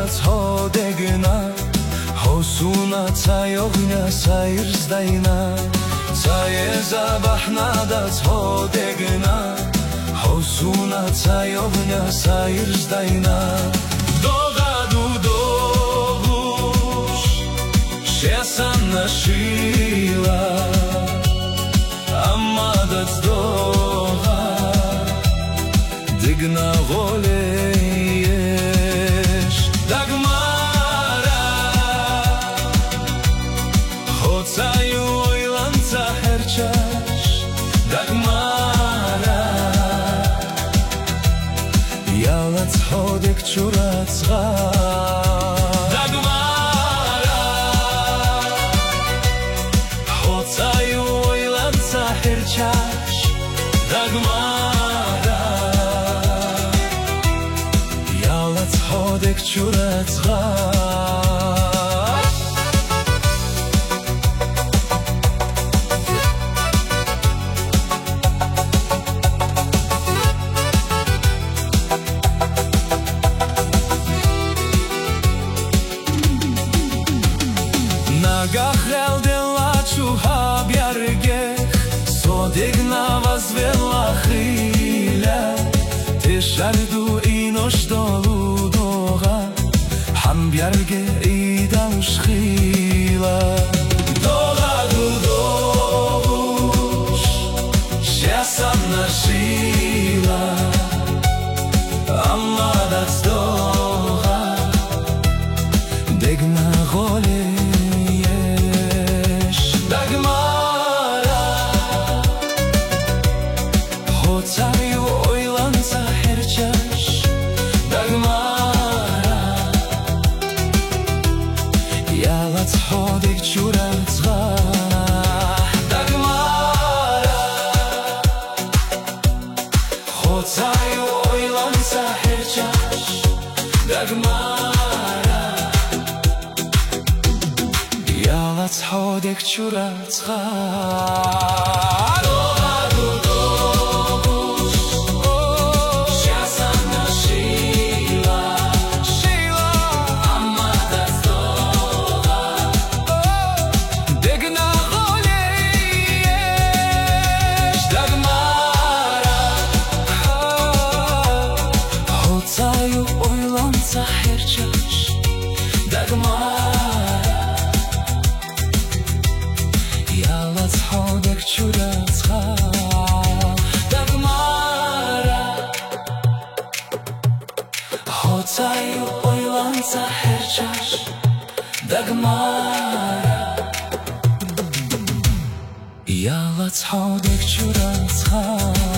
hodegna Hosuna tsayogna sayrzdaina Tsaye zabahnadas hodegna Hosuna tsayogna sayrzdaina Dogadu dogush Shesan nashila Amadat doga Digna goleyesh Dagmara Hotsayu oylanta herchash Dagmara Yalat hodek churatsga Dagmara Hotsayu oylanta herchash Dagmara Yalat hodek churatsga Nagachel de la chuha bjargech Sodigna vazvela chila Tishardu inosh dolu doga Han bjarge idan shchila Doga du dogush Shesan nashila Amadat doga Degna gole Hotsayu oylanta herchash Dagmara Yalat hodek churatsga Dagmara Hotsayu oylanta herchash Dagmara Yalat hodek churatsga Hotsayu oylanta herchash Dagmara Yalat hodek churatsga Dagmara Hotsayu oylanta herchash Dagmara Yalat hodek churatsga